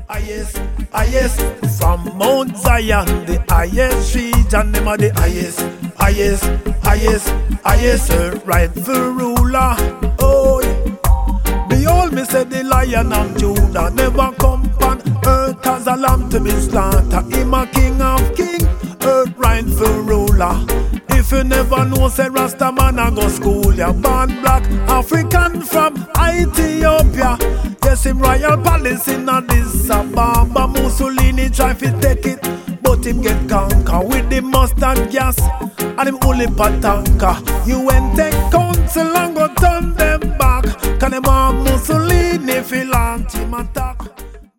highest, from Mount Zion, the highest region, them are the highest, rightful ruler. Oh, yeah. Behold, me said the Lion of Judah never come on earth as a lamb to be slaughtered. Him a king of king, earth rightful ruler. If you never know, say Rasta man a go school ya. Born black African from Ethiopia. Yes, him royal palace in Addis Ababa. Mussolini try to take it, but him get conquer with the mustard gas and him only patanka. You ain't take counsel and go turn them back. Can him Mussolini feel anti-attack?